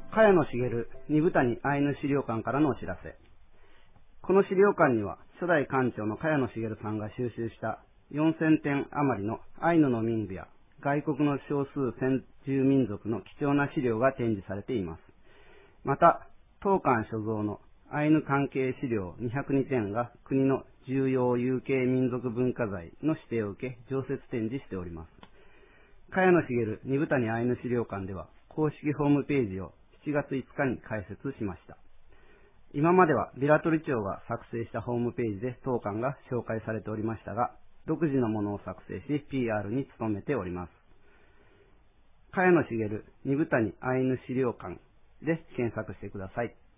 茅野茂二部谷アイヌ資料館からのお知らせ。この資料館には初代館長の茅野茂さんが収集した4000点余りのアイヌの民具や外国の少数先住民族の貴重な資料が展示されています。また、当館所蔵のアイヌ関係資料202点が国の重要有形民族文化財の指定を受け常設展示しております。茅野茂二部谷アイヌ資料館では公式ホームページを7月5日に開設しました。今までは平取町が作成したホームページで当館が紹介されておりましたが、独自のものを作成し PR に努めております。茅野茂二部谷アイヌ資料館で検索してください。